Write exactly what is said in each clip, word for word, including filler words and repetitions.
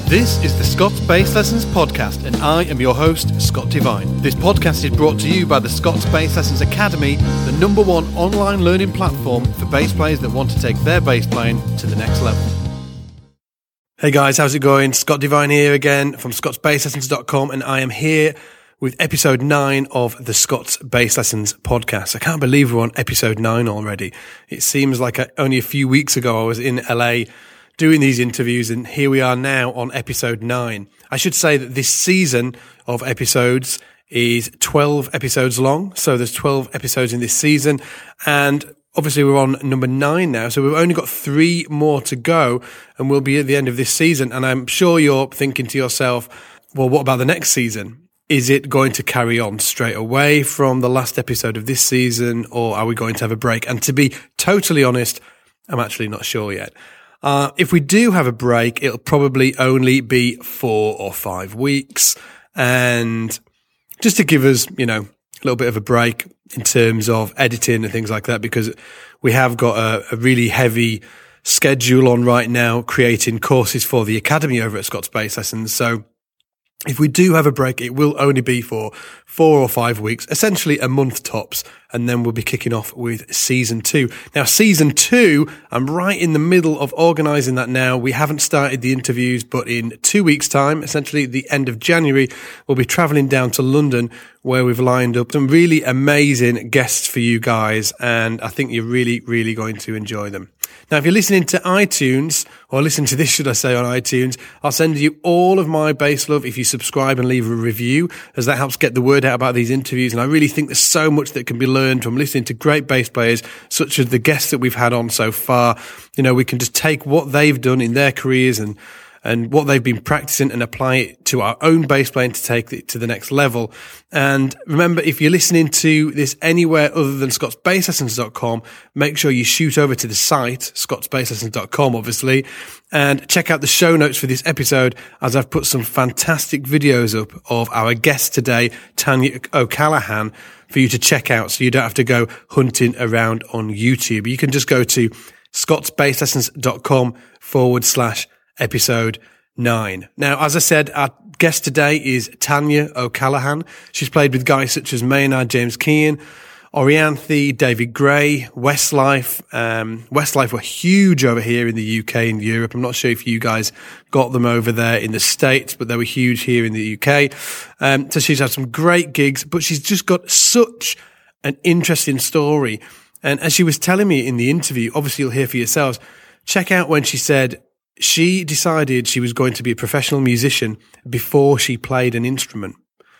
This is the Scots Bass Lessons podcast, and I am your host, Scott Devine. This podcast is brought to you by the Scots Bass Lessons Academy, the number one online learning platform for bass players that want to take their bass playing to the next level. Hey guys, how's it going? Scott Devine here again from scots bass lessons dot com, and I am here with episode nine of the Scots Bass Lessons podcast. I can't believe we're on episode nine already. It seems like I, only a few weeks ago I was in L A doing these interviews, and here we are now on episode nine. I should say that this season of episodes is twelve episodes long, so there's twelve episodes in this season, and obviously we're on number nine now, so we've only got three more to go, and we'll be at the end of this season. And I'm sure you're thinking to yourself, well, what about the next season? Is it going to carry on straight away from the last episode of this season, or are we going to have a break? And to be totally honest, I'm actually not sure yet. Uh, if we do have a break, it'll probably only be four or five weeks. And just to give us, you know, a little bit of a break in terms of editing and things like that, because we have got a, a really heavy schedule on right now, creating courses for the Academy over at Scots Bass Lessons. So if we do have a break, it will only be for four or five weeks, essentially a month tops, and then we'll be kicking off with season two. Now, season two, I'm right in the middle of organising that now. We haven't started the interviews, but in two weeks' time, essentially the end of January, we'll be travelling down to London, where we've lined up some really amazing guests for you guys, and I think you're really, really going to enjoy them. Now, if you're listening to iTunes, or listen to this, should I say, on iTunes, I'll send you all of my bass love if you subscribe and leave a review, as that helps get the word out about these interviews. And I really think there's so much that can be learned from listening to great bass players, such as the guests that we've had on so far. You know, we can just take what they've done in their careers and and what they've been practicing and apply it to our own bass playing to take it to the next level. And remember, if you're listening to this anywhere other than scots bass lessons dot com, make sure you shoot over to the site, scots bass lessons dot com, obviously, and check out the show notes for this episode, as I've put some fantastic videos up of our guest today, Tanya O'Callaghan, for you to check out, so you don't have to go hunting around on YouTube. You can just go to scots bass lessons dot com forward slash episode nine. Now, as I said, our guest today is Tanya O'Callaghan. She's played with guys such as Maynard James Keenan, Orianthi, David Gray, Westlife. Um, Westlife were huge over here in the U K and Europe. I'm not sure if you guys got them over there in the States, but they were huge here in the U K. Um, so she's had some great gigs, but she's just got such an interesting story. And as she was telling me in the interview, obviously you'll hear for yourselves, check out when she said she decided she was going to be a professional musician before she played an instrument.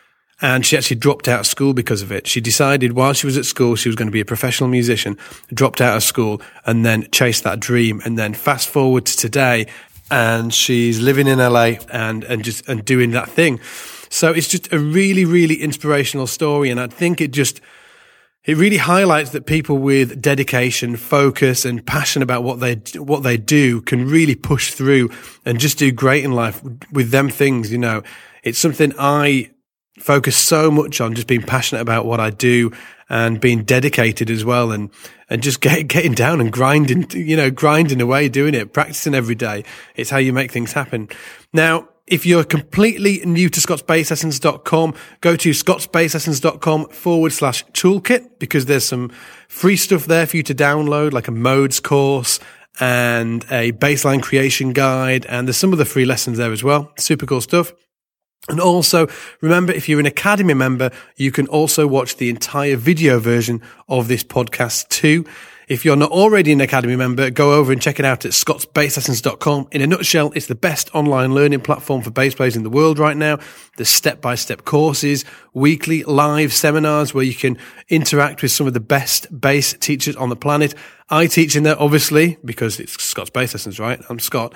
And she actually dropped out of school because of it. She decided while she was at school, she was going to be a professional musician, dropped out of school, and then chased that dream. And then fast forward to today, and she's living in L A and, and just, and doing that thing. So it's just a really, really inspirational story. And I think it just, it really highlights that people with dedication, focus, and passion about what they what they do can really push through and just do great in life with them things. You know, it's something I focus so much on, just being passionate about what I do and being dedicated as well, and and just get, getting down and grinding, you know, grinding away, doing it, practicing every day. It's how you make things happen. Now, if you're completely new to scots bass lessons dot com, go to scots bass lessons dot com forward slash toolkit, because there's some free stuff there for you to download, like a modes course and a bassline creation guide. And there's some of the free lessons there as well. Super cool stuff. And also, remember, if you're an Academy member, you can also watch the entire video version of this podcast too. If you're not already an Academy member, go over and check it out at scots bass lessons dot com. In a nutshell, it's the best online learning platform for bass players in the world right now. There's step-by-step courses, weekly live seminars where you can interact with some of the best bass teachers on the planet. I teach in there, obviously, because it's Scots Bass Lessons, right? I'm Scott.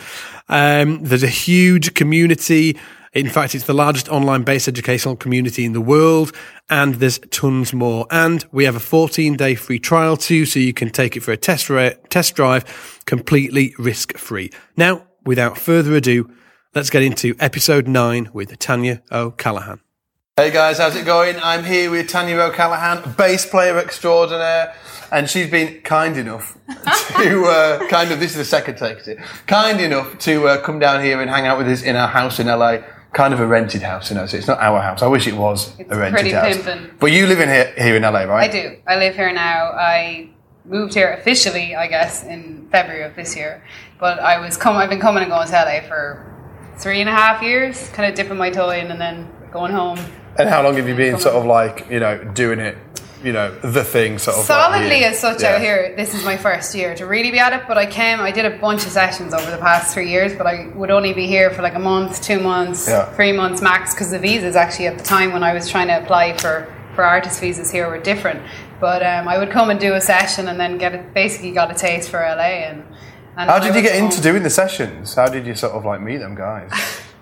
Um, there's a huge community. In fact, it's the largest online bass educational community in the world, and there's tons more. And we have a fourteen-day free trial too, so you can take it for a test, ra- test drive completely risk-free. Now, without further ado, let's get into episode nine with Tanya O'Callaghan. Hey guys, how's it going? I'm here with Tanya O'Callaghan, bass player extraordinaire, and she's been kind enough to, uh, kind of, this is the second take, is it? Kind enough to uh, come down here and hang out with us in our house in L A. Kind of a rented house, you know, so it's not our house. I wish it was it's a rented house. It's pretty pimpin'. But you live in here, here in L A, right? I do. I live here now. I moved here officially, I guess, in February of this year. But I was com- I've been coming and going to L A for three and a half years, kind of dipping my toe in and then going home. And how long have you been sort of like, you know, doing it, you know, the thing sort of solidly like as such yeah. out here? This is my first year to really be at it, but I came, I did a bunch of sessions over the past three years, but I would only be here for like a month, two months, yeah. three months max, because the visas actually at the time when I was trying to apply for, for artist visas here were different. But um, I would come and do a session and then get it, basically got a taste for L A. And, and how did you get home. into doing the sessions? How did you sort of like meet them guys?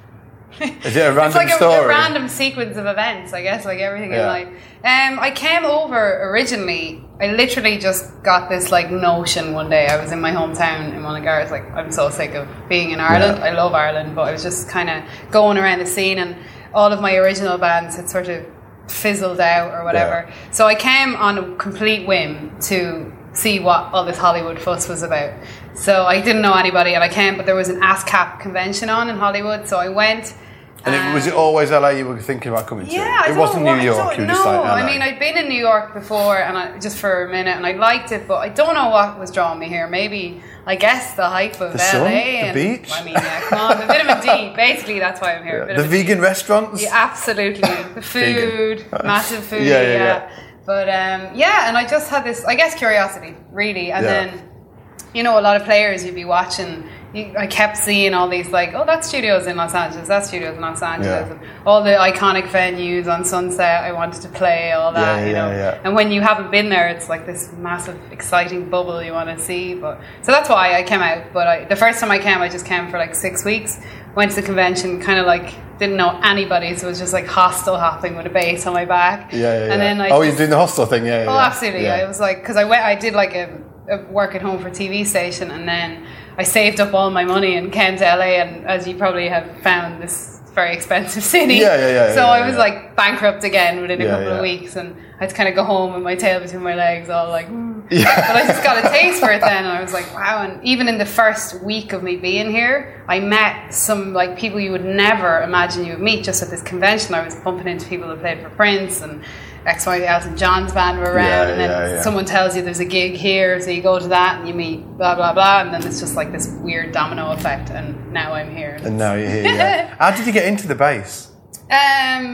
Is it a random it's like a, story? a random sequence of events, I guess, like everything yeah. in life. Um, I came over originally, I literally just got this like notion one day. I was in my hometown in Mullingar. It's like, I'm so sick of being in Ireland. Yeah. I love Ireland, but I was just kind of going around the scene and all of my original bands had sort of fizzled out or whatever. Yeah. So I came on a complete whim to see what all this Hollywood fuss was about. So I didn't know anybody and I came, but there was an ASCAP convention on in Hollywood, so I went. And it, was it always L A you were thinking about coming to? Yeah, I it wasn't know, New York. You were no, just like, I mean, I'd been in New York before, and I, just for a minute, and I liked it, but I don't know what was drawing me here. Maybe, I guess, the hype of the L A, sun, and the beach. I mean, yeah, come on, vitamin D. Basically, that's why I'm here. Yeah. The vegan D. restaurants. Yeah, absolutely. The food, massive food. yeah, yeah, yeah. yeah. But um, yeah, and I just had this, I guess, curiosity, really, and yeah. then, you know, a lot of players you'd be watching. I kept seeing all these like, oh, that studio's in Los Angeles, that studio's in Los Angeles, yeah. and all the iconic venues on Sunset I wanted to play, all that, yeah, you know. Yeah, yeah. And when you haven't been there, it's like this massive, exciting bubble you want to see. But so that's why I came out. But I, the first time I came, I just came for like six weeks. Went to the convention, kind of like didn't know anybody, so it was just like hostel hopping with a bass on my back. Yeah, yeah. And yeah. then I oh, just, you're doing the hostel thing, yeah. Oh, yeah. absolutely. Yeah. I was like, because I went, I did like a, a work at home for a T V station, and then I saved up all my money and came to L A, and as you probably have found, this very expensive city. Yeah, yeah, yeah. So yeah, I was yeah. like bankrupt again within a yeah, couple yeah. of weeks, and I had to kind of go home with my tail between my legs, all like, mm. yeah. But I just got a taste for it then, and I was like, wow. And even in the first week of me being here, I met some like people you would never imagine you would meet just at this convention. I was bumping into people that played for Prince and X Y Elton John's band were around, yeah, and then yeah, yeah. someone tells you there's a gig here, so you go to that and you meet blah blah blah, and then it's just like this weird domino effect, and now I'm here. And now you're here. Yeah. How did you get into the bass? Um,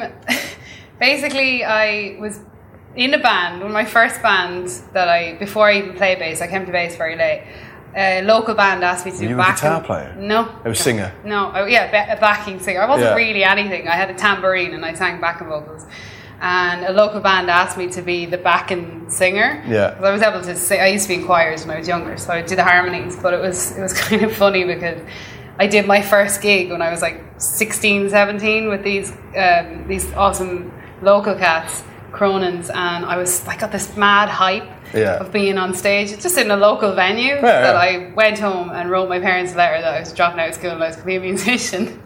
basically, I was in a band. One of my first bands that I before I even played bass, I came to bass very late. A local band asked me to Were do you backing. a guitar player? No. I was a singer? No, oh, yeah, a backing singer. I wasn't yeah. really anything. I had a tambourine and I sang backing vocals. And a local band asked me to be the backing singer. Yeah. I was able to sing. I used to be in choirs when I was younger, so I would do the harmonies. But it was it was kind of funny because I did my first gig when I was like sixteen, seventeen with these um, these awesome local cats, Cronins, and I was I got this mad hype. Yeah. Of being on stage, just in a local venue, yeah, that yeah. I went home and wrote my parents a letter that I was dropping out of school and I was going to be a musician.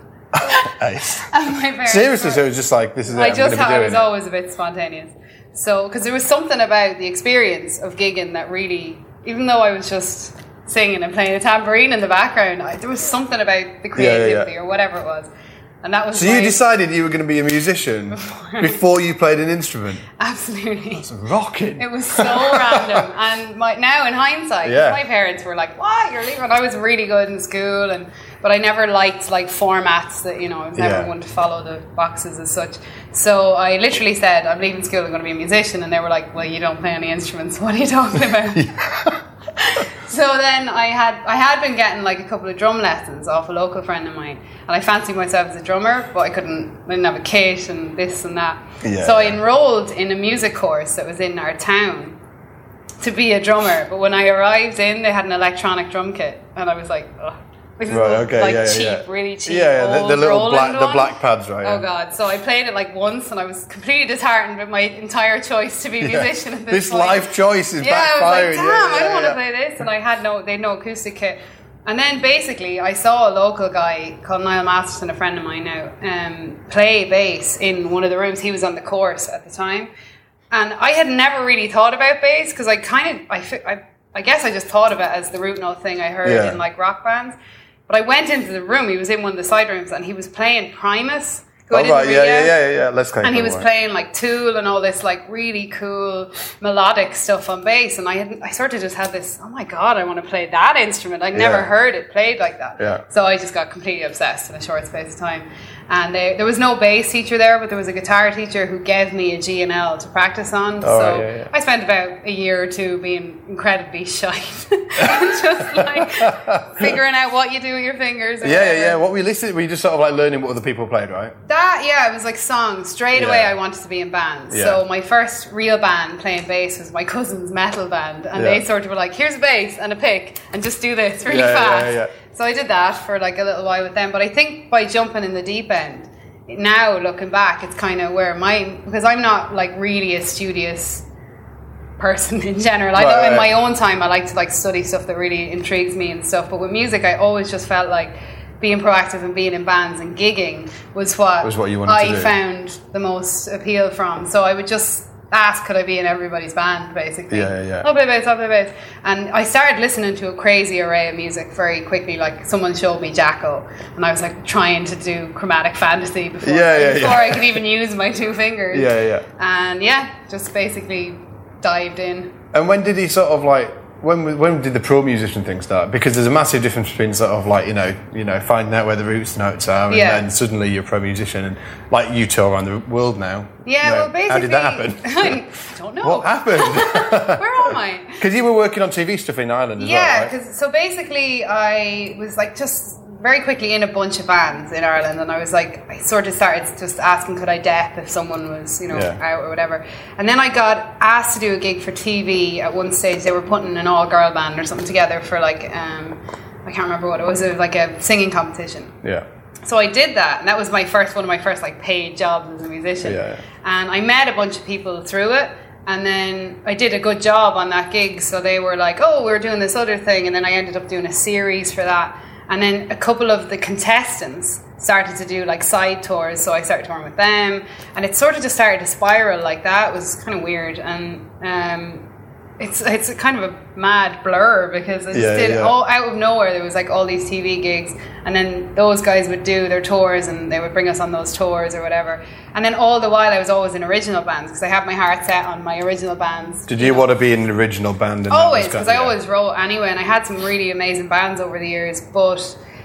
Nice. And my parents Seriously, were, so it was just like, this is it, I I'm just be I doing was it. always a bit spontaneous. So, because there was something about the experience of gigging that really, even though I was just singing and playing a tambourine in the background, I, there was something about the creativity yeah, yeah, yeah. or whatever it was. And that was so you decided you were going to be a musician before, before you played an instrument? Absolutely. That's rocking. It was so random. And my, now in hindsight, yeah. my parents were like, what, you're leaving? I was really good in school, and but I never liked like formats that, you know, I was never yeah. one to follow the boxes as such. So I literally said, I'm leaving school, I'm going to be a musician. And they were like, well, you don't play any instruments. What are you talking about? So then I had I had been getting like a couple of drum lessons off a local friend of mine, and I fancied myself as a drummer, but I couldn't, I didn't have a kit and this and that. Yeah. So I enrolled in a music course that was in our town to be a drummer, but when I arrived in, they had an electronic drum kit, and I was like, ugh. This is right, okay, like yeah, cheap, yeah. really cheap. Yeah, yeah old the, the little black, one. the black pads, right? Oh yeah. god! So I played it like once, and I was completely disheartened with my entire choice to be a yeah. musician at this, this point. life choice is yeah, backfiring. I was like, damn, yeah, yeah, I don't yeah. want to play this, and I had no, they had no acoustic kit, And then basically I saw a local guy called Niall Masterson, a friend of mine now, um, play bass in one of the rooms. He was on the course at the time. And I had never really thought about bass because I kind of, I, I, I guess I just thought of it as the root note thing I heard yeah. in like rock bands. But I went into the room, he was in one of the side rooms and he was playing Primus. Oh, right, yeah, yeah, yeah, yeah, let's go. And he was playing like Tool and all this like really cool melodic stuff on bass, and I had I sort of just had this, oh my god, I want to play that instrument. I'd never yeah. heard it played like that. Yeah. So I just got completely obsessed in a short space of time. And they, there was no bass teacher there, but there was a guitar teacher who gave me a G and L to practice on. Oh, so right, yeah, yeah. I spent about a year or two being incredibly shy and just like figuring out what you do with your fingers. Yeah, yeah, yeah. What we listened, were you just sort of like learning what other people played, right? That, yeah, it was like songs. Straight away yeah. I wanted to be in bands. Yeah. So my first real band playing bass was my cousin's metal band. And yeah. they sort of were like, here's a bass and a pick and just do this really yeah, fast. Yeah, yeah. So I did that for like a little while with them. But I think by jumping in the deep end, now looking back, it's kind of where my, because I'm not like really a studious person in general. I right, know in right. my own time I like to like study stuff that really intrigues me and stuff. But with music, I always just felt like being proactive and being in bands and gigging was what, was what you wanted I to do. found the most appeal from. So I would just ask, could I be in everybody's band, basically? Yeah, yeah. I'll play bass, I'll play bass. And I started listening to a crazy array of music very quickly. Like someone showed me Jackal, and I was like trying to do Chromatic Fantasy before, yeah, yeah, before yeah. I could even use my two fingers. Yeah, yeah. And yeah, just basically dived in. And when did he sort of like, when when did the pro musician thing start? Because there's a massive difference between sort of like, you know, you know, finding out where the roots notes are, and Yeah. then suddenly you're a pro musician, and like you tour around the world now. Yeah, You know, well, basically, how did that happen? I don't know. What happened? Where am I? Because you were working on T V stuff in Ireland as Yeah, well, right? because so basically I was like just very quickly in a bunch of bands in Ireland, and I was like, I sort of started just asking could I dep if someone was, you know, Yeah. out or whatever. And then I got asked to do a gig for T V at one stage. They were putting an all-girl band or something together for like, um, I can't remember what it was, it was like a singing competition. Yeah. So I did that, and that was my first, one of my first like paid jobs as a musician. Yeah, yeah. And I met a bunch of people through it, and then I did a good job on that gig. So they were like, "Oh, we're doing this other thing," and then I ended up doing a series for that. And then a couple of the contestants started to do like side tours, so I started touring with them, and it sort of just started to spiral like that. It was kind of weird, and um, it's it's kind of a mad blur because I just Yeah, did yeah. all out of nowhere. There was like all these T V gigs, and then those guys would do their tours, and they would bring us on those tours or whatever. And then all the while, I was always in original bands because I had my heart set on my original bands. Did you know. want to be in an original band? And Always, that was because I kind of- always wrote anyway, and I had some really amazing bands over the years, but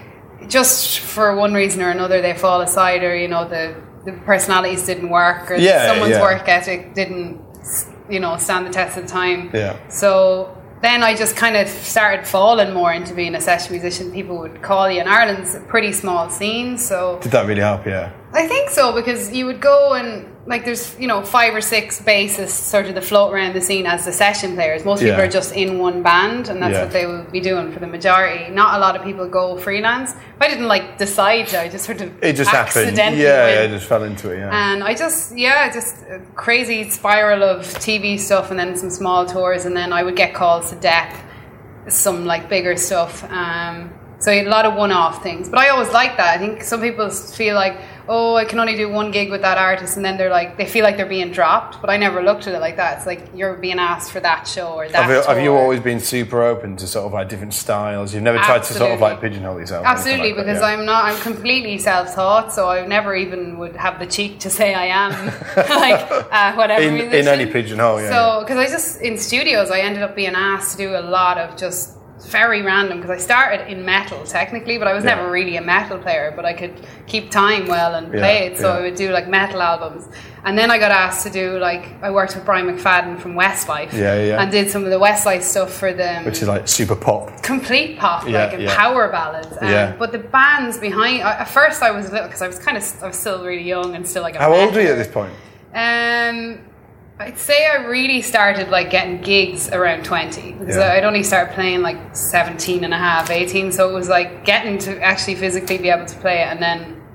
just for one reason or another, they fall aside, or you know, the, the personalities didn't work, or Yeah, someone's yeah. work ethic didn't, you know, stand the test of time. Yeah. So then I just kind of started falling more into being a session musician. People would call you, and Ireland's a pretty small scene, so Did that really help? Yeah. I think so, because you would go and like there's, you know, five or six bassists sort of that float around the scene as the session players. Most people Yeah. are just in one band, and that's Yeah. what they will be doing for the majority. Not a lot of people go freelance. I didn't like decide to, I just sort of It just happened. accidentally Yeah, went. yeah, it just fell into it. Yeah. And I just, yeah, just a crazy spiral of T V stuff, and then some small tours, and then I would get calls to dep some like bigger stuff. Um, so a lot of one-off things, but I always like that. I think some people feel like, oh, I can only do one gig with that artist, and then they're like, they feel like they're being dropped. But I never looked at it like that. It's like you're being asked for that show or that. Have you, have you tour. always been super open to sort of like different styles? You've never tried to sort of like pigeonhole yourself? or anything Absolutely, like that, because yeah. I'm not. I'm completely self-taught, so I never even would have the cheek to say I am like uh, whatever in, musician. in any pigeonhole. Yeah. So, because I just in studios, I ended up being asked to do a lot of just very random. Because I started in metal technically, but I was Yeah. never really a metal player. But I could keep time well and Yeah, play it, so yeah. I would do like metal albums. And then I got asked to do like I worked with Brian McFadden from Westlife, Yeah, yeah. and did some of the Westlife stuff for them. Which is like super pop. Complete pop, Yeah, like and yeah. power ballads. Um, Yeah. But the bands behind, I- at first I was little because I was kind of, I was still really young and still like a How old metaler. were you at this point? Um, I'd say I really started like getting gigs around twenty, because Yeah. I'd only started playing like seventeen and a half, eighteen. So it was like getting to actually physically be able to play it, and then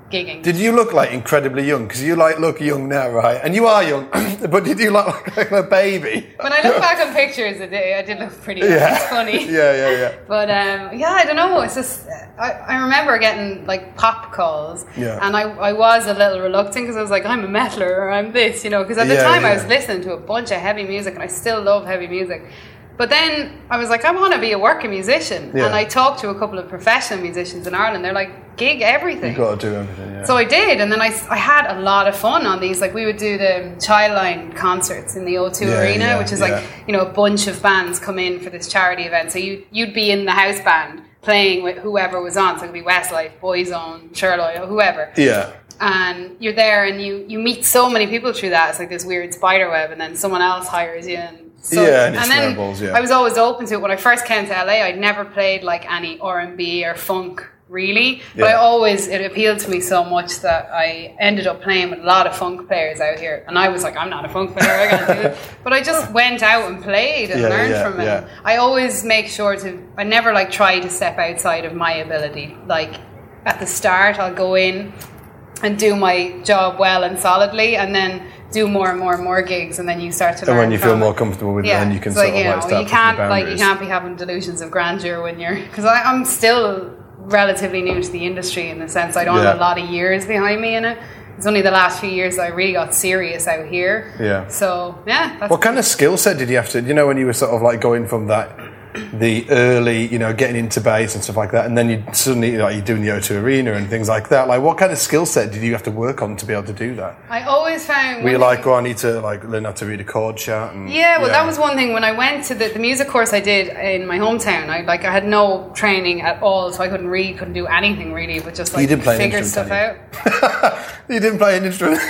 gigging. Did you look like incredibly young? Because you like look young now, right? And you are young, but did you look like, like a baby? When I look back on pictures, I did, I did look pretty young. Yeah. It's funny. yeah, yeah, yeah. But um, yeah, I don't know. It's just I, I remember getting like pop calls, yeah. and I, I was a little reluctant because I was like, I'm a metaler or I'm this, you know. Because at the yeah, time yeah. I was listening to a bunch of heavy music, and I still love heavy music. But then I was like, I want to be a working musician. Yeah. And I talked to a couple of professional musicians in Ireland. They're like, gig everything. You've got to do everything, yeah. So I did. And then I, I had a lot of fun on these. Like, we would do the Childline concerts in the O two yeah, Arena, yeah, which is yeah. like, you know, a bunch of bands come in for this charity event. So you, you'd be in the house band playing with whoever was on. So it could be Westlife, Boyzone, Sherlock, whoever. Yeah. And you're there and you, you meet so many people through that. It's like this weird spider web. And then someone else hires you. And So, yeah, and, it and then snowballs, yeah. I was always open to it. When I first came to L A, I'd never played like any R and B or funk really, but yeah. I always, it appealed to me so much that I ended up playing with a lot of funk players out here. And I was like, I'm not a funk player, I gotta do it. But I just went out and played and yeah, learned yeah, from it. yeah. I always make sure to, I never like try to step outside of my ability. Like at the start, I'll go in and do my job well and solidly, and then do more and more and more gigs, and then you start to learn. And when you feel from more it. comfortable with yeah. it, then you can so, sort you of know, like start you can't pushing the like you boundaries. can't be having delusions of grandeur when you're, because I'm still relatively new to the industry in the sense I don't yeah. have a lot of years behind me in it. It's only the last few years that I really got serious out here. Yeah. So yeah. That's what kind of skill set did you have to? You know, when you were sort of like going from that. The early, you know, getting into bass and stuff like that, and then you suddenly, like, you're doing the O two Arena and things like that. Like, what kind of skill set did you have to work on to be able to do that? I always found. Were you like, oh, I need to like learn how to read a chord chart? And, yeah, well, yeah. that was one thing. When I went to the, the music course I did in my hometown, I like I had no training at all, so I couldn't read, couldn't do anything really, but just like you didn't play figure an stuff out. You didn't play an instrument.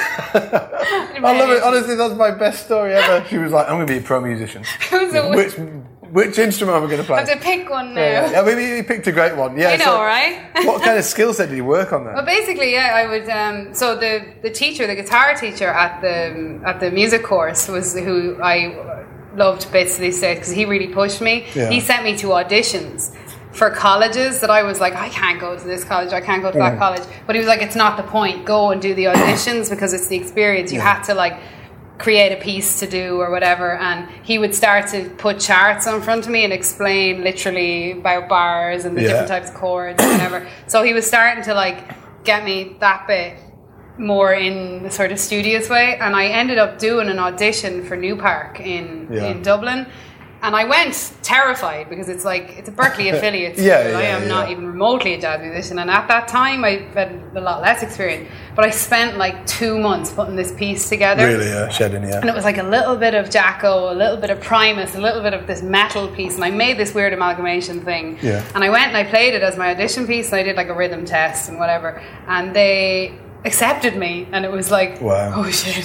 I, I love it. Honestly, that's my best story ever. She was like, I'm going to be a pro musician. Which which instrument am I going to play? I have to pick one now. Yeah, yeah. Maybe you picked a great one. Yeah, I know, so right? What kind of skill set did you work on then? Well, basically, yeah, I would. Um, so the the teacher, the guitar teacher at the at the music course was who I loved bits to these days because he really pushed me. Yeah. He sent me to auditions for colleges that I was like, I can't go to this college, I can't go to that Mm. college. But he was like, it's not the point. Go and do the auditions because it's the experience. You Yeah. had to like create a piece to do or whatever, and he would start to put charts in front of me and explain literally about bars and the Yeah. different types of chords and whatever. So he was starting to like get me that bit more in the sort of studious way, and I ended up doing an audition for New Park in, Yeah. in Dublin. And I went terrified because it's like, it's a Berkeley affiliate school. Yeah, yeah, I am yeah. not even remotely a jazz musician. And at that time, I had a lot less experience. But I spent like two months putting this piece together. Really, yeah, shedding, yeah. And it was like a little bit of Jacko, a little bit of Primus, a little bit of this metal piece. And I made this weird amalgamation thing. Yeah. And I went and I played it as my audition piece. And I did like a rhythm test and whatever. And they accepted me, and it was like, wow. oh shit.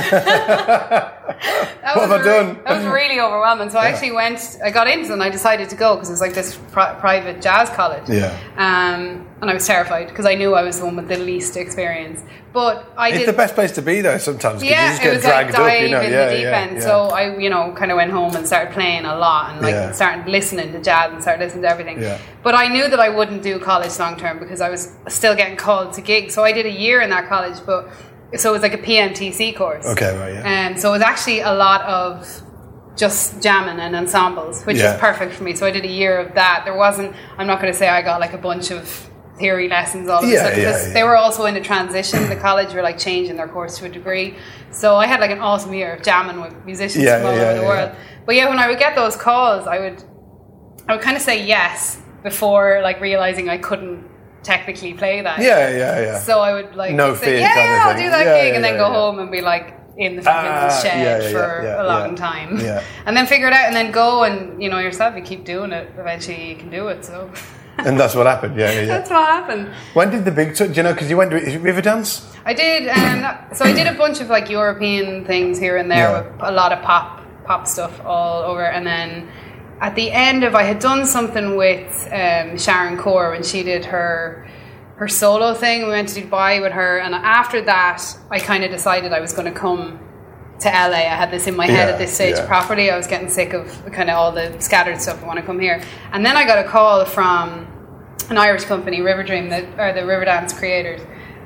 That What was have I re- done? That was really overwhelming. So I Yeah. actually went, I got into it and I decided to go because it was like this pri- private jazz college. Yeah. Um, and I was terrified because I knew I was the one with the least experience. But I It's did. the best place to be though sometimes, because you Yeah, just it get was like dragged dive up, you know. in Yeah, the deep yeah, end. yeah. So I, you know, kind of went home and started playing a lot and like Yeah. started listening to jazz and started listening to everything. Yeah. But I knew that I wouldn't do college long term because I was still getting called to gigs. So I did a year in that college, but so it was like a P M T C course. Okay, right, yeah. And so it was actually a lot of just jamming and ensembles, which Yeah. was perfect for me. So I did a year of that. There wasn't, I'm not going to say I got like a bunch of theory lessons all of Yeah, a sudden, yeah, because yeah. they were also in a transition. The college were like changing their course to a degree. So I had like an awesome year of jamming with musicians Yeah, from all yeah, over the yeah, world. yeah. But yeah, when I would get those calls, I would, I would kind of say yes before like realizing I couldn't technically play that. Yeah, yeah, yeah. So I would like No say, fear yeah, kind of I'll thing. do that Yeah, gig, yeah, and then yeah, go yeah. home and be like in the fucking Ah, shed yeah, yeah, for yeah, a long yeah. time, Yeah. and then figure it out, and then go and you know yourself. You keep doing it, eventually you can do it. So And that's what happened, yeah, yeah, yeah. that's what happened. When did the big tour, do you know, because you went to is it Riverdance? I did, um, so I did a bunch of like European things here and there Yeah. with a lot of pop pop stuff all over, and then at the end of I had done something with um, Sharon Core when she did her her solo thing. We went to Dubai with her, and after that, I kind of decided I was going to come to L A. I had this in my head Yeah, at this stage yeah. properly. I was getting sick of kind of all the scattered stuff. I want to come here, and then I got a call from an Irish company, River Dream, that are the Riverdance creators.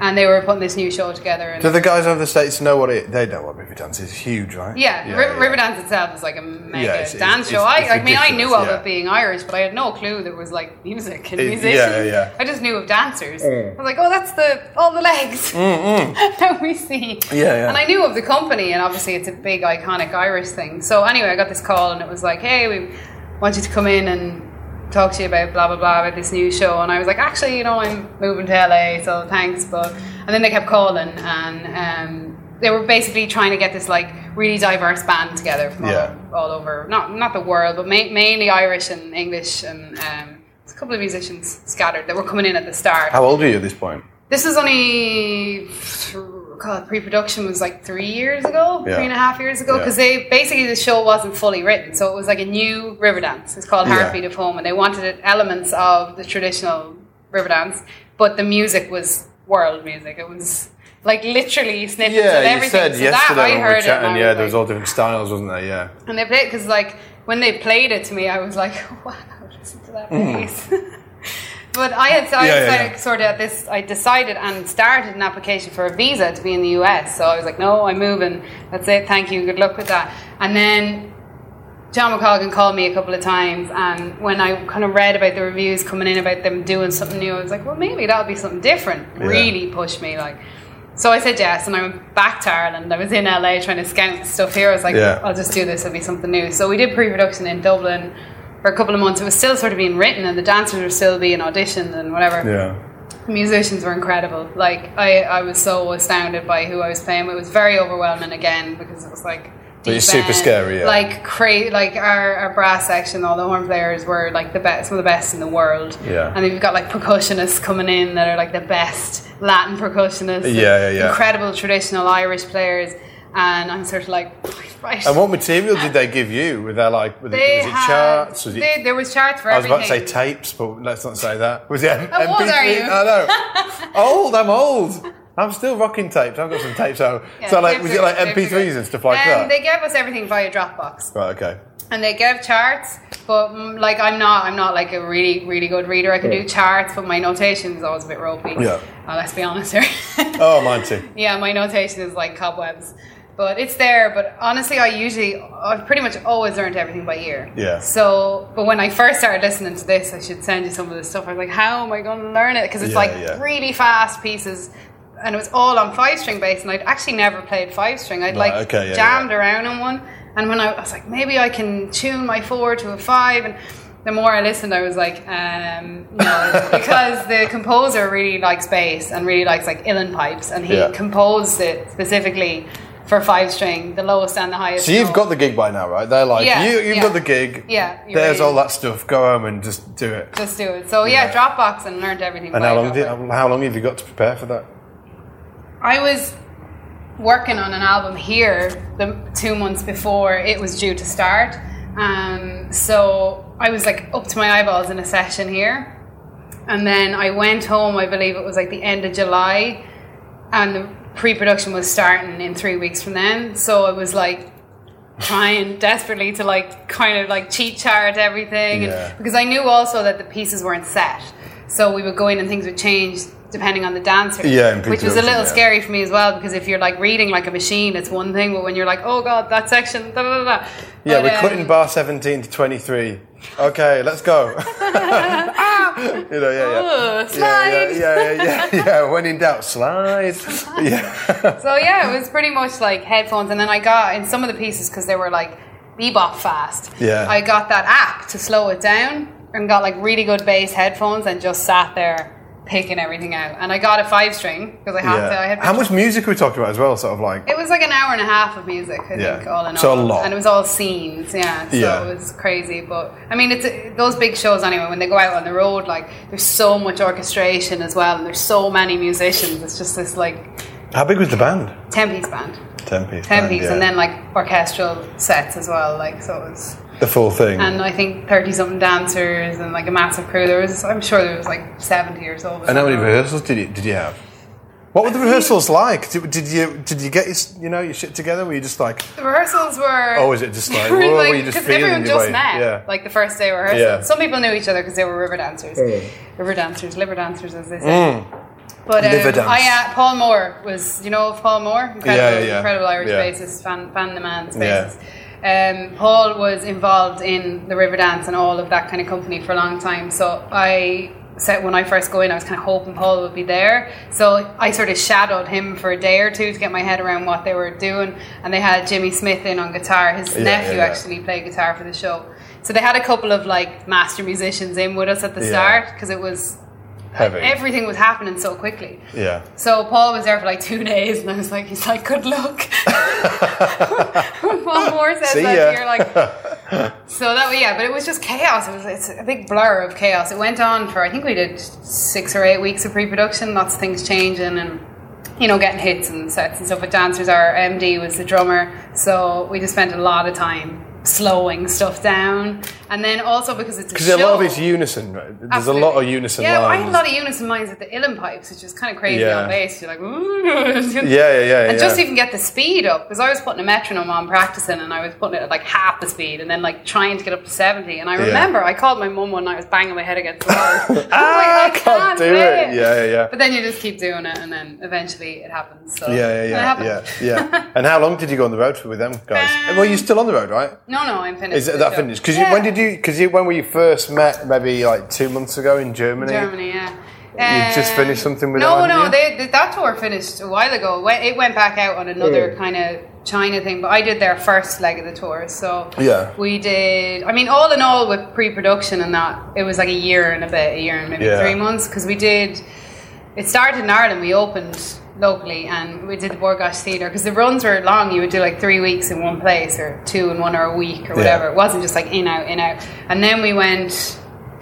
and they were putting this new show together. And do the guys over the States know what it? They know what Riverdance is. Huge, right? Yeah, yeah, River, yeah. Riverdance itself is like a mega Yeah, it's- dance it's- show. it's- I, it's I mean, I knew of ridiculous, it being Irish, but I had no clue there was like music and It- musicians. yeah, yeah. I just knew of dancers. I was like, oh, that's the all the legs that we see. Yeah, yeah. And I knew of the company, and obviously it's a big iconic Irish thing. So anyway, I got this call, and it was like, hey, we want you to come in and talk to you about blah blah blah about this new show. And I was like, actually, you know, I'm moving to L A, so thanks. But and then they kept calling, and um, they were basically trying to get this like really diverse band together from Yeah. all, all over, not not the world, but ma- mainly Irish and English, and um, there's a couple of musicians scattered that were coming in at the start. How old are you at this point? This was only, God, pre-production was like three years ago, Yeah. three and a half years ago, Yeah. because they basically the show wasn't fully written, so it was like a new Riverdance. It's called Yeah. Heartbeat of Home, and they wanted it, elements of the traditional Riverdance, but the music was world music. It was like literally snippets of Yeah, you everything. said so yesterday that I when we heard were it. chatting. and I Yeah, was there was like- all different styles, wasn't there? Yeah. and they played because like when they played it to me, I was like, wow, listen to that bass. But I had I Yeah, yeah, decided yeah. sort of at this. I decided and started an application for a visa to be in the U S. So I was like, no, I'm moving. That's it. Thank you. Good luck with that. And then John McColgan called me a couple of times, and when I kind of read about the reviews coming in about them doing something new, I was like, well, maybe that'll be something different. Yeah. Really pushed me, like. So I said yes, and I went back to Ireland. I was in L A trying to scout stuff here. I was like, Yeah. I'll just do this. It'll be something new. So we did pre-production in Dublin for a couple of months. It was still sort of being written, and the dancers were still being auditioned and whatever. Yeah. The musicians were incredible. Like I, I was so astounded by who I was playing. It was very overwhelming again because it was like. But it's deep super end, scary, yeah. Like cra- like our, our brass section, all the horn players were like the best, some of the best in the world. Yeah. And then you've got like percussionists coming in that are like the best Latin percussionists. and Yeah, yeah, yeah. Incredible traditional Irish players. And I'm sort of like, right. And what material did they give you? Were there like, was, They it, was it had- charts? Was it, they- there was charts for I was everything. about to say tapes, but let's not say that. Was it M- How old M P three? are you? I know. Old, I'm old. I'm still rocking tapes. I've got some tapes out. Yeah, so like, tapes was it are- like tapes M P threes are good. and stuff like um, that? They gave us everything via Dropbox. Right, okay. And they gave charts, but mm, like I'm not, I'm not like a really, really good reader. I can do charts, but my notation is always a bit ropey. Yeah. Uh, let's be honest here. Oh, mine too. Yeah, my notation is like cobwebs, but it's there. But honestly, I usually, I've pretty much always learned everything by ear. Yeah. So, but when I first started listening to this, I should send you some of the stuff. I was like, how am I going to learn it? Because it's Yeah, like yeah. really fast pieces. And it was all on five string bass, and I'd actually never played five string. I'd Right, like okay, yeah, jammed yeah. around on one, and when I, I was like, maybe I can tune my four to a five, and the more I listened, I was like, um, no, because the composer really likes bass and really likes like uilleann pipes, and he Yeah. composed it specifically for five string, the lowest and the highest. So you've note. got the gig by now, right? They're like, Yeah, you, you've yeah. got the gig. Yeah, you're There's ready. all that stuff. Go home and just do it. Just do it. So yeah, Yeah. Dropbox and learned everything. And by how long, did, Dropbox. how long have you got to prepare for that? I was working on an album here the two months before it was due to start. Um, so I was like up to my eyeballs in a session here. And then I went home, I believe it was like the end of July, and the pre-production was starting in three weeks from then. So I was like trying desperately to like kind of like cheat chart everything. Yeah. And, because I knew also that the pieces weren't set. So we would go in and things would change depending on the dancer. Yeah, in which was a pre-production, little yeah. scary for me as well, because if you're like reading like a machine, it's one thing, but when you're like, oh god, that section, da da da da. Yeah, But, we're um, cutting bar seventeen to twenty-three. Okay, let's go. You know, yeah, yeah. Ugh, Yeah, slide. yeah, yeah, yeah, yeah, yeah. When in doubt, slide. Yeah. So yeah, it was pretty much like headphones, and then I got in some of the pieces because they were like bebop fast. Yeah. I got that app to slow it down and got like really good bass headphones and just sat there picking everything out. And I got a five string because I had Yeah. to. I had How much music are we talking about as well? Sort of like. It was like an hour and a half of music, I Yeah. think, all in So all. a lot. And it was all scenes, yeah. So Yeah. it was crazy. But, I mean, it's those big shows anyway, when they go out on the road, like, there's so much orchestration as well, and there's so many musicians. It's just this, like, How big was the band? ten-piece band. Ten piece. ten-piece, band, and yeah. then, like, orchestral sets as well, like, so it was... The full thing. And I think thirty-something dancers and, like, a massive crew. There was, I'm sure there was, like, seventy or so. of us And how on many the road. rehearsals did you did you have? What were the rehearsals like? Did, did you did you get your, you know your shit together? Were you just like, The rehearsals were... oh, was it just like, were whoa, were like, you just 'cause feeling everyone your just way? met, Yeah. like the first day rehearsal. Yeah. Some people knew each other because they were river dancers. Mm. River dancers, liver dancers, as they say. Mm. But um, Liver dance. I, uh, Paul Moore was, you know of Paul Moore? Incredible, Yeah, yeah, yeah. incredible Irish Yeah. bassist, fan, fan the man's Yeah. bassist. Um, Paul was involved in the Riverdance and all of that kind of company for a long time. So I said when I first go in, I was kind of hoping Paul would be there. So I sort of shadowed him for a day or two to get my head around what they were doing. And they had Jimmy Smith in on guitar. His Yeah, nephew yeah, yeah. actually played guitar for the show. So they had a couple of like master musicians in with us at the Yeah. start because it was Heavy. everything was happening so quickly. Yeah. So Paul was there for like two days, and I was like, he's like, good luck. Paul Moore says See that, ya. you're like, so that was, yeah, but it was just chaos. It was it's a big blur of chaos. It went on for, I think we did six or eight weeks of pre-production, lots of things changing and, you know, getting hits and sets and stuff with dancers. Our M D was the drummer, so we just spent a lot of time slowing stuff down. And then also because it's a Because show. a lot of it's unison, right? There's Absolutely. a lot of unison yeah, lines. well, I had a lot of unison lines with the uilleann pipes, which is kind of crazy Yeah. on bass. You're like, ooh. Yeah, yeah, yeah. And yeah. just even get the speed up, because I was putting a metronome on practicing, and I was putting it at like half the speed, and then like trying to get up to seventy. And I Yeah. remember I called my mum one night, I was banging my head against the wall. I was like, Ah, I can't do play it. Yeah, yeah, yeah. But then you just keep doing it, and then eventually it happens. So Yeah, yeah, and it yeah, happened. yeah, yeah. And how long did you go on the road with them guys? Um, well, you're still on the road, right? No, no, I'm finished. Is it with that the show. finished? Because Yeah. when did you? Because you, when we first met, maybe like two months ago in Germany. Germany, yeah. You just Um, finished something with no, them, no, hadn't you? they, they, that tour finished a while ago. It went- It went back out on another Yeah. kind of China thing, but I did their first leg of the tour. So Yeah. we did. I mean, all in all, with pre-production and that, it was like a year and a bit, a year and maybe Yeah. three months, because we did. It started in Ireland. We opened locally, and we did the Borgosh Theatre because the runs were long. You would do like three weeks in one place, or two in one, or a week, or whatever. Yeah. It wasn't just like in out, in out. And then we went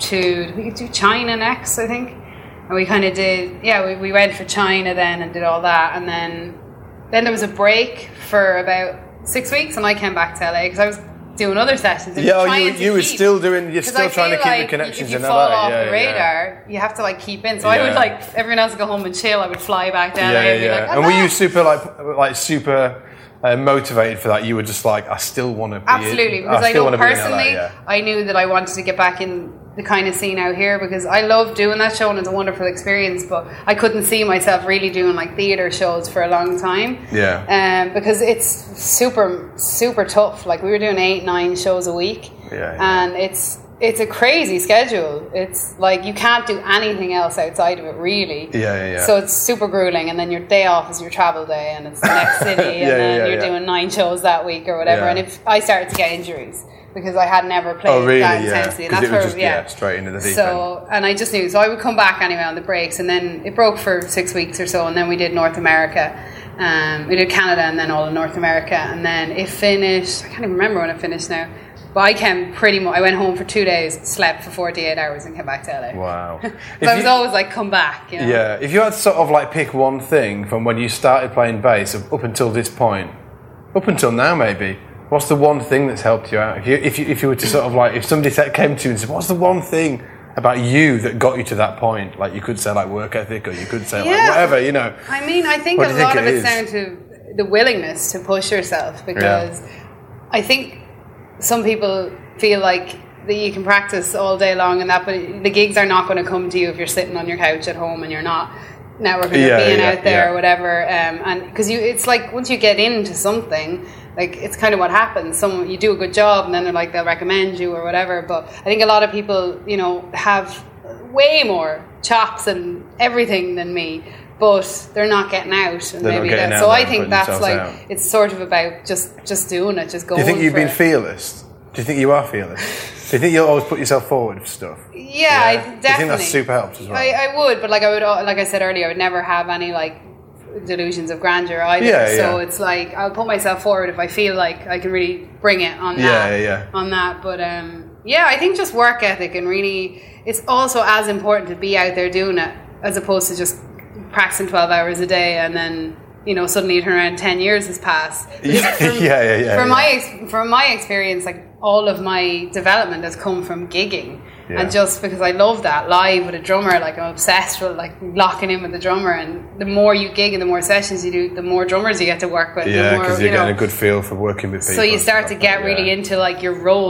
to we could do China next, I think. And we kind of did, yeah, we, we went for China then and did all that. And then then there was a break for about six weeks, and I came back to L A because I was doing other sessions. And Yeah, oh, trying you, to you were keep- still doing. You're 'cause still I trying to feel keep like the connections if you in fall L A. off yeah, the yeah. radar, you have to like keep in. So I Yeah. would like, everyone else would go home and chill. I would fly back down Yeah, there and yeah. be like, And were you "Ah." super like like super uh, motivated for that? You were just like, I still want to be. Absolutely, because I, still know wanna be in L A, personally, yeah. I knew that I wanted to get back in the kind of scene out here because I love doing that show and it's a wonderful experience. But I couldn't see myself really doing like theatre shows for a long time. Yeah. Um, because it's super super tough. Like we were doing eight nine shows a week. Yeah, yeah. And it's it's a crazy schedule. It's like you can't do anything else outside of it, really. Yeah, yeah, yeah. So it's super grueling, and then your day off is your travel day, and it's the next city, and Yeah, yeah, then yeah, you're yeah. doing nine shows that week or whatever. Yeah. And if I started to get injuries because I had never played Oh, really? that Yeah. intensely, and 'Cause that's it was where just, yeah. yeah, straight into the deep end. So and I just knew, so I would come back anyway on the breaks, and then it broke for six weeks or so, and then we did North America. Um, we did Canada and then all of North America, and then it finished. I can't even remember when it finished now. But I came pretty much. I went home for two days, slept for forty-eight hours, and came back to L A. Wow. So If I was you- always like, come back. You know? Yeah, if you had to sort of like pick one thing from when you started playing bass up up until this point, up until now maybe, what's the one thing that's helped you out? If you if you, if you were to sort of like, if somebody said- came to you and said, what's the one thing about you that got you to that point? Like you could say like work ethic, or you could say Yeah. like whatever, you know. I mean, I think What a do you lot think of it it's is? down to the willingness to push yourself, because I think some people feel like that you can practice all day long and that, but the gigs are not going to come to you if you're sitting on your couch at home and you're not networking Yeah, or being yeah, out there yeah. or whatever. Um, and because you, it's like once you get into something, like it's kind of what happens. Some you do a good job and then they're like they'll recommend you or whatever. But I think a lot of people, you know, have way more chops and everything than me, but they're not getting out. And They're not maybe getting that, out so there I and think putting that's themselves like out. it's sort of about just just doing it, just Do going. you think you've for been it. fearless? Do you think you are fearless? Do you think you'll always put yourself forward for stuff? Yeah, I Do definitely. you think that's super helps as well? I, I would, but like I would, like I said earlier, I would never have any like delusions of grandeur either. Yeah, so yeah. it's like I'll put myself forward if I feel like I can really bring it on that. Yeah, yeah, yeah. On that, but um, yeah, I think just work ethic and really, it's also as important to be out there doing it as opposed to just practicing twelve hours a day and then, you know, suddenly you turn around ten years has passed. Yeah, From, yeah, yeah, yeah, From yeah. my ex- from my experience, like all of my development has come from gigging. Yeah. And just because I love that live with a drummer, like I'm obsessed with like locking in with the drummer, and the more you gig and the more sessions you do, the more drummers you get to work with. Yeah, the more, because you you're getting know, a good feel for working with people. so you and start to stuff get like really that. into like your role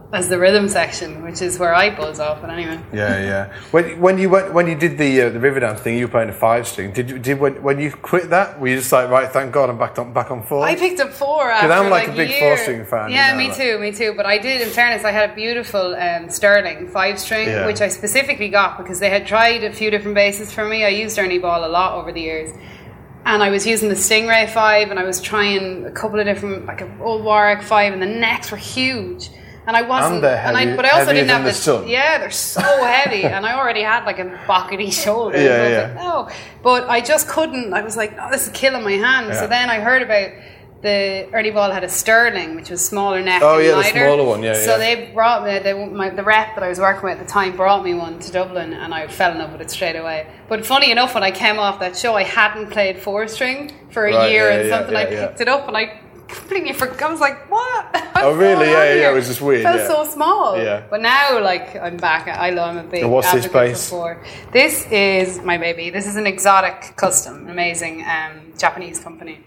as the rhythm section, which is where I buzz off. But anyway. Yeah, yeah. When when you went when you did the uh, the Riverdance thing, you were playing a five string. Did you did when, when you quit that? Were you just like, right, thank God, I'm back on back on four? I picked up four after I'm like, like a big year. four string fan. Yeah, you know, me like. too, me too. But I did, in fairness, I had a beautiful um, Sterling five string, Yeah. which I specifically got because they had tried a few different basses for me. I used Ernie Ball a lot over the years. And I was using the Stingray five, and I was trying a couple of different, like an old Warwick five, and the necks were huge. And I wasn't, And they're and I, heavy- but I also heavier didn't have than the sun. Yeah, they're so heavy, and I already had like a bockety shoulder. Yeah, so I was yeah. like, no, but I just couldn't. I was like, no, this is killing my hand. Yeah. So then I heard about the Ernie Ball had a Sterling, which was smaller neck. Oh, and yeah, the lighter. smaller one, yeah, So yeah. they brought me, they, my, the rep that I was working with at the time brought me one to Dublin, and I fell in love with it straight away. But funny enough, when I came off that show, I hadn't played four string for a Right, year yeah, and yeah, something. yeah, I yeah. picked it up and I completely forgot. I was like, what? What's Oh, really? going Yeah, on yeah, here? it was just weird, It felt yeah. so small. Yeah. But now, like, I'm back. I love. I'm a big And what's this advocate bass? for four. This is my baby. This is an Exotic Custom, amazing um, Japanese company.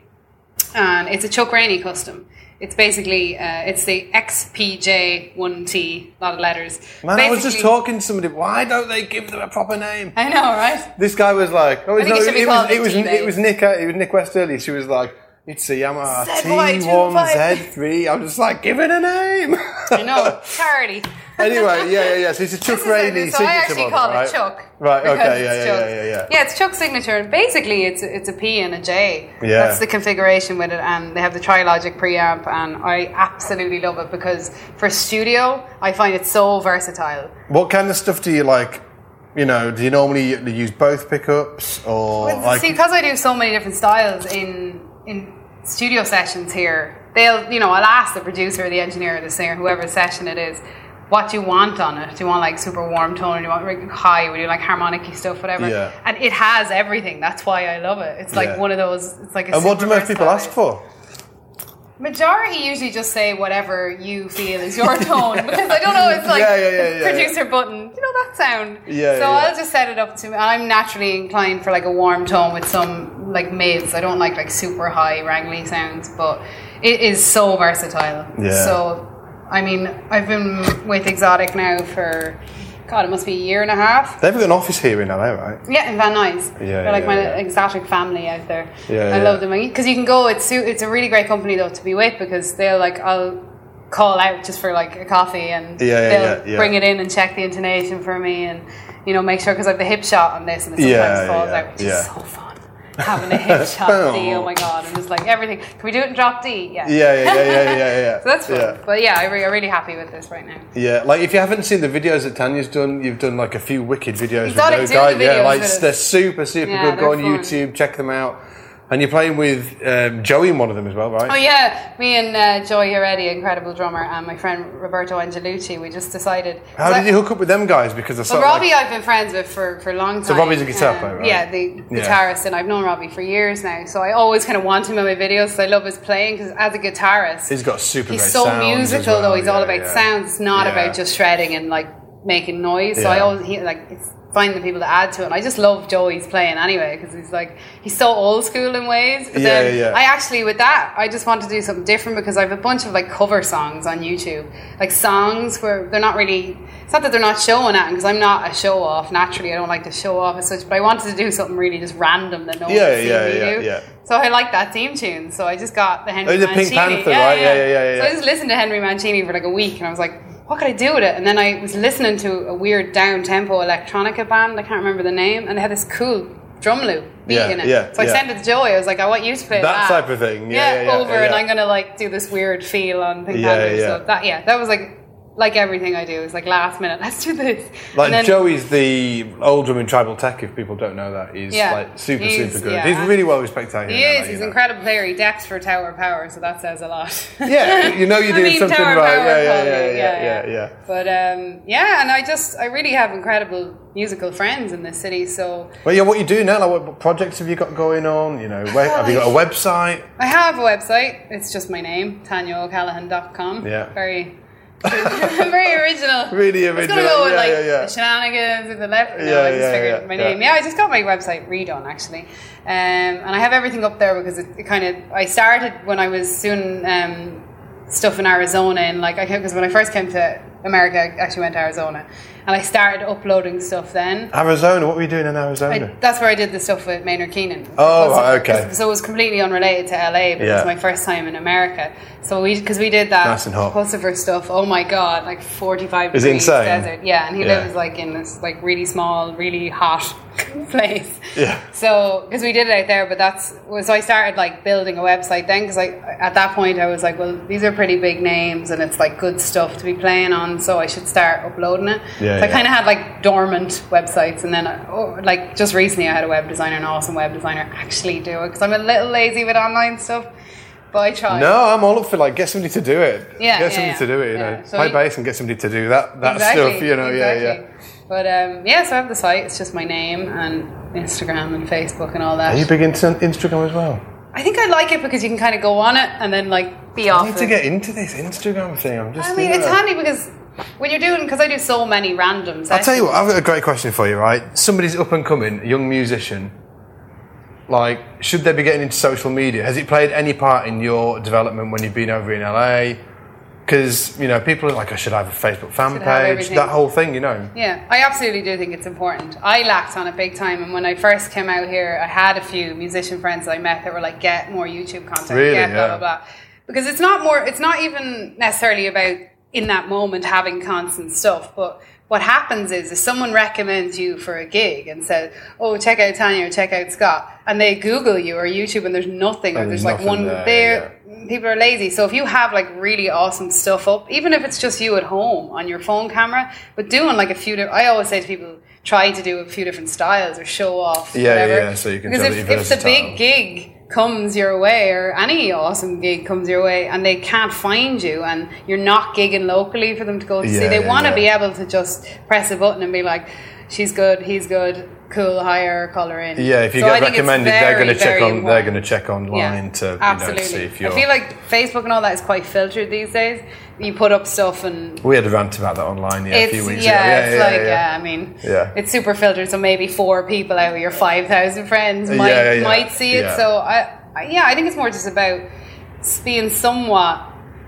And it's a Chuck Rainey custom. It's basically, uh, it's the X P J one T, a lot of letters. Man, I was just Basically- talking to somebody. Why don't they give them a proper name? I know, right? This guy was like, oh, I think no, it should be it called was a it was T-Bass. it was Nick uh, it was Nick West earlier. She was like, it's a Yamaha Z Y T one twenty-five. Z three. I'm just like, give it a name. I know, charity. Anyway, yeah, yeah, yeah. So it's a Chuck This is a- Rainey so signature I actually model, call right? it Chuck. Right, because okay, yeah, it's yeah, Chuck. yeah, yeah, yeah. Yeah, it's Chuck's signature, and basically it's it's a P and a J. Yeah. That's the configuration with it, and they have the Trilogic preamp, and I absolutely love it because for studio, I find it so versatile. What kind of stuff do you like? You know, do you normally use both pickups or Well, like? see, because I do so many different styles in in studio sessions here, they'll, you know, I'll ask the producer, or the engineer, or the singer, whoever session it is, what do you want on it? Do you want like super warm tone? Or do you want really high? Would you like harmonic-y stuff, whatever? Yeah. And it has everything. That's why I love it. It's like Yeah. one of those. It's like a And what do super most people versatile ask bass. for? Majority usually just say whatever you feel is your tone, because I don't know. It's like Yeah, yeah, yeah, yeah, producer button. You know that sound. Yeah, So yeah. I'll just set it up to. I'm naturally inclined for like a warm tone with some like mids. I don't like like super high wrangly sounds, but it is so versatile. Yeah. So I mean, I've been with Exotic now for God, it must be a year and a half. They've got an office here in L A, right? Yeah, in Van Nuys. Yeah, They're like yeah, my yeah. Exotic family out there. Yeah, I yeah. love them because you can go. It's su- it's a really great company though to be with, because they'll like I'll call out just for like a coffee, and Yeah, yeah, they'll yeah, yeah. bring it in and check the intonation for me, and you know make sure, because I have the hip shot on this, and it sometimes Yeah, falls yeah, out, which yeah. is so fun. Having a hip shot D, oh my god, and just like everything. Can we do it in drop D? Yeah. Yeah, yeah, yeah, yeah, yeah, yeah. So that's fun. Yeah. But yeah, I re- I'm really happy with this right now. Yeah, like if you haven't seen the videos that Tanya's done, you've done like a few wicked videos Exotic with do those guys. the Yeah, videos like with us. they're super, super Yeah, good. Go on they're fun. YouTube, check them out. And you're playing with um, Joey in one of them as well, right? Oh yeah, me and uh, Joey Heredia, incredible drummer, and my friend Roberto Angelucci, we just decided. How did you hook up with them guys? Because I Well, saw Robbie, like, I've been friends with for, for a long time. So Robbie's a guitar player, right? Yeah, the Yeah. guitarist, and I've known Robbie for years now. So I always kind of want him in my videos. So I love his playing, because as a guitarist, he's got super he's great so sounds as musical well. though. He's all Yeah, about yeah. sounds. It's not Yeah. about just shredding and like making noise. So I Yeah. always he, like it's find the people to add to it. And I just love Joey's playing anyway, because he's like he's so old school in ways. But Yeah, then yeah. I actually with that I just want to do something different, because I have a bunch of like cover songs on YouTube, like songs where they're not really. It's not that they're not showing at, because I'm not a show off. Naturally, I don't like to show off as such. But I wanted to do something really just random that no one Yeah, can see yeah, me yeah, do. yeah. So I like that theme tune. So I just got the Henry Oh, the Mancini. Pink Panther, right? Yeah, yeah, yeah, yeah. So I just listened to Henry Mancini for like a week, and I was like, what could I do with it? And then I was listening to a weird down-tempo electronica band. I can't remember the name, and they had this cool drum loop beat Yeah, in it. yeah, so I yeah. sent it to Joey. I was like, I want you to play That that, type of thing. Yeah, yeah, yeah, over, yeah. and I'm gonna like do this weird feel on Pink Yeah, Panther. yeah. So that, yeah, that was like like everything I do. It's like last minute. Let's do this. Like And then- Joey's the old drum in Tribal Tech, if people don't know that. He's Yeah, like super, he's- super good. yeah. He's really well respected out here. He now, is. like, He's you an know. incredible player. He decks for Tower of Power, so that says a lot. Yeah, you know you're I doing mean, something Tower of right. Power Yeah, yeah, probably, yeah, yeah, yeah, yeah, yeah. yeah. But um, yeah, and I just I really have incredible musical friends in this city. So Well, yeah, what you do now? Like, what projects have you got going on? You know, where, have you got a website? I have a website. It's just my name, Tanya O'Callaghan dot com. Yeah. Very, very original. Really I was original. gonna go with Yeah, like yeah, yeah. the shenanigans at the left. No, Yeah, I just yeah, figured yeah, my yeah. name. Yeah, I just got my website redone actually, um, and I have everything up there because it, it kind of. I started when I was doing um, stuff in Arizona, and like I because when I first came to America. I actually went to Arizona. And I started uploading stuff then. Arizona? What were you doing in Arizona? I, that's where I did the stuff with Maynard Keenan. Oh, was, right, okay. So it was completely unrelated to L A, but yeah. it was my first time in America. So we, because we did that nice and hot. Pulsifer stuff, oh my God, like forty-five Is degrees it insane? desert. Yeah, and he yeah. lives like in this like really small, really hot place. Yeah. So, because we did it out there, but that's, so I started like building a website then, because like at that point I was like, well, these are pretty big names and it's like good stuff to be playing on, so I should start uploading it. Yeah, so I yeah. kind of had like dormant websites, and then I, oh, like just recently I had a web designer, an awesome web designer, actually do it, because I'm a little lazy with online stuff, but I try. No, I'm all up for like get somebody to do it. Yeah, get yeah, somebody yeah. to do it. You Yeah. know, So play you- bass and get somebody to do that that Exactly, stuff. You know, exactly. yeah, yeah. But um, yeah, so I have the site. It's just my name and Instagram and Facebook and all that. Are you big into Instagram as well? I think I like it because you can kind of go on it and then like be I off need it. to get into this Instagram thing. I'm just. I mean, you it's know. handy because when you're doing, because I do so many random sessions. I'll tell you what, I've got a great question for you, right? Somebody's up and coming, a young musician. Like, should they be getting into social media? Has it played any part in your development when you've been over in L A? Because, you know, people are like, I should have a Facebook fan Should have page, everything. that whole thing, you know. Yeah, I absolutely do think it's important. I lacked on it big time, and when I first came out here, I had a few musician friends that I met that were like, get more YouTube content, Really? get blah, Yeah. blah, blah. Because it's not more, it's not even necessarily about in that moment having constant stuff, but what happens is if someone recommends you for a gig and says, oh, check out Tanya or check out Scott, and they Google you or YouTube and there's nothing, or And there's, there's like nothing one there, there, people are lazy. So if you have like really awesome stuff up, even if it's just you at home on your phone camera, but doing like a few different, I always say to people, try to do a few different styles or show off Yeah, whatever. yeah, so you can because show if, that you're if the versatile. big gig comes your way, or any awesome gig comes your way, and they can't find you and you're not gigging locally for them to go to see, Yeah, they yeah, want to yeah. be able to just press a button and be like, she's good, he's good, cool, hire, call her in. Yeah, if you So I get think it's recommended, they're very, going to check very on. They're important. going to check online to, you know, absolutely. to see if you're. I feel like Facebook and all that is quite filtered these days. You put up stuff and we had a rant about that online, yeah, a it's, few weeks yeah, ago. Yeah, it's yeah, like, yeah. yeah, I mean, Yeah. it's super filtered, so maybe four people out of your five thousand friends might Yeah, yeah, might see it. yeah. So, I, I, yeah, I think it's more just about being somewhat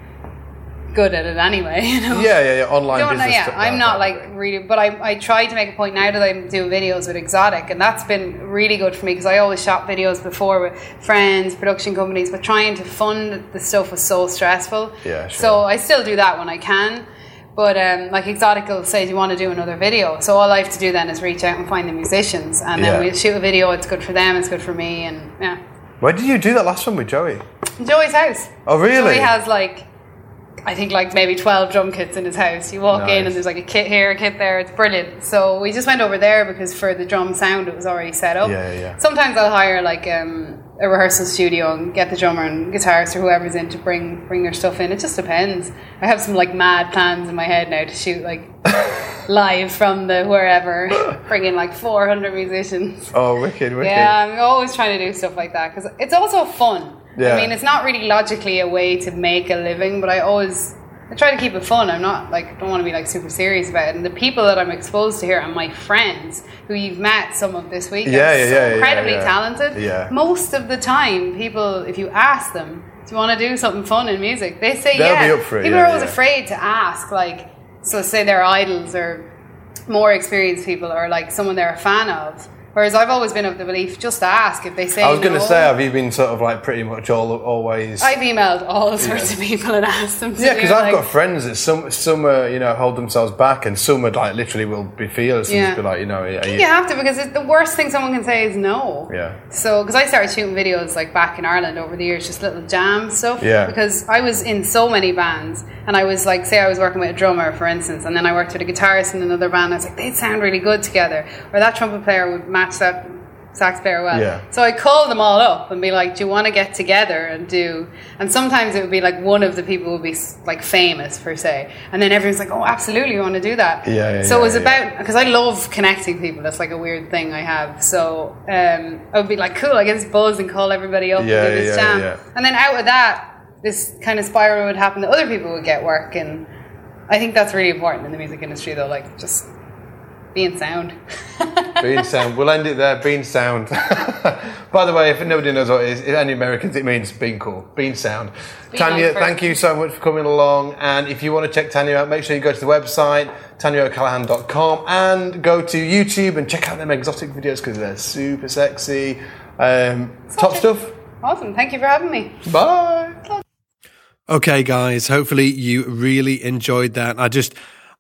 good at it anyway, you know? Yeah, yeah, yeah. Online No, no, business. yeah, stuff I'm like not that. like really, but I, I try to make a point now that I'm doing videos with Exotic, and that's been really good for me because I always shot videos before with friends, production companies, but trying to fund the stuff was so stressful. Yeah, sure. So I still do that when I can, but um, like Exotic will say, do you want to do another video? So all I have to do then is reach out and find the musicians, and then Yeah. we'll shoot a video. It's good for them, it's good for me, and yeah. Where did you do that last one with Joey? Joey's house. Oh, really? Joey has like, I think like maybe twelve drum kits in his house. You walk in Nice. and there's like a kit here, a kit there. It's brilliant. So we just went over there because for the drum sound it was already set up. Yeah, yeah, yeah. Sometimes I'll hire like um, a rehearsal studio and get the drummer and guitarist or whoever's in to bring bring their stuff in. It just depends. I have some like mad plans in my head now to shoot like live from the wherever, bring in like four hundred musicians. Oh, wicked, wicked. Yeah, I'm always trying to do stuff like that because it's also fun. Yeah. I mean, it's not really logically a way to make a living, but I always I try to keep it fun. I'm not like don't want to be like super serious about it. And the people that I'm exposed to here are my friends who you've met some of this week. Yeah, are yeah, so yeah, yeah, incredibly yeah. talented. Yeah. Most of the time, people, if you ask them, do you want to do something fun in music? They say They'll yeah. be up for it, People yeah, are always yeah. afraid to ask. Like, so say they're idols or more experienced people or like someone they're a fan of. Whereas I've always been of the belief, just ask if they say I was going to no. say, have you been sort of like pretty much all always? I've emailed all sorts of people and asked them to yeah, do, because I've like, got friends that some some are, you know, hold themselves back, and some are like literally will be fearless and Yeah. just be like, you know, are you, you have to, because it's the worst thing someone can say is no. Yeah. So, because I started shooting videos like back in Ireland over the years, just little jam stuff. Yeah. Because I was in so many bands, and I was like, say I was working with a drummer, for instance, and then I worked with a guitarist in another band. I was like, they'd sound really good together, or that trumpet player would match that sax player well. Yeah. So I call them all up and be like, do you want to get together and do, and sometimes it would be like one of the people would be like famous per se, and then everyone's like, oh absolutely, you want to do that. Yeah, yeah, so it was yeah, about, because I love connecting people, that's like a weird thing I have, so um, I would be like, cool, I get this buzz and call everybody up Yeah, and do this yeah, jam, yeah. and then out of that this kind of spiral would happen that other people would get work, and I think that's really important in the music industry though, like just Being sound. Being sound. We'll end it there. Being sound. By the way, if nobody knows what it is, if any Americans, it means being cool. Being sound. Being Tanya, nice thank you so much for coming along. And if you want to check Tanya out, make sure you go to the website, tanya o'callaghan dot com, and go to YouTube and check out them exotic videos because they're super sexy. Um, top stuff. Awesome. Thank you for having me. Bye. Okay, guys, hopefully you really enjoyed that. I just...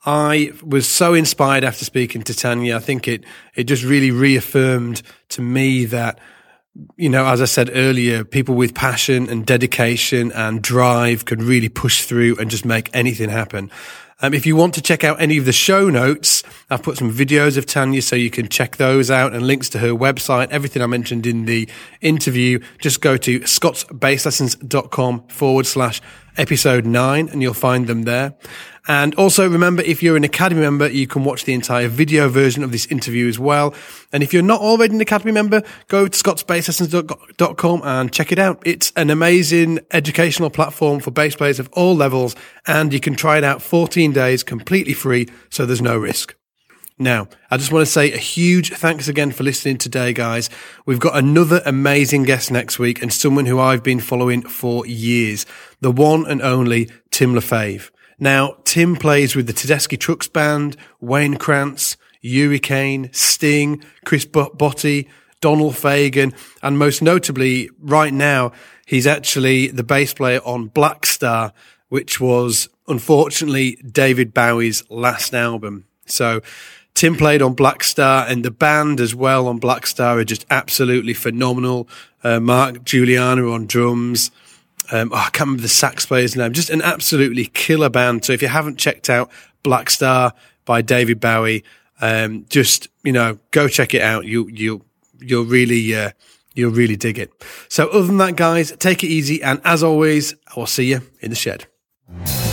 I was so inspired after speaking to Tanya. I think it, it just really reaffirmed to me that, you know, as I said earlier, people with passion and dedication and drive could really push through and just make anything happen. Um, if you want to check out any of the show notes, I've put some videos of Tanya so you can check those out and links to her website, everything I mentioned in the interview. Just go to scotsbaselessons.com forward slash episode nine and you'll find them there. And also remember, if you're an Academy member, you can watch the entire video version of this interview as well. And if you're not already an Academy member, go to scots bass lessons dot com and check it out. It's an amazing educational platform for bass players of all levels, and you can try it out fourteen days completely free, so there's no risk. Now, I just want to say a huge thanks again for listening today, guys. We've got another amazing guest next week and someone who I've been following for years, the one and only Tim Lefebvre. Now, Tim plays with the Tedeschi Trucks Band, Wayne Krantz, Hurricane, Sting, Chris Botti, Donald Fagen, and most notably, right now, he's actually the bass player on Black Star, which was, unfortunately, David Bowie's last album. So, Tim played on Black Star, and the band as well on Black Star are just absolutely phenomenal. Uh, Mark Giuliano on drums. Um, oh, I can't remember the sax player's name. Just an absolutely killer band. So if you haven't checked out Black Star by David Bowie, um, just, you know, go check it out. You, you, you'll really, uh, you'll really dig it. So other than that, guys, take it easy. And as always, I will see you in the shed.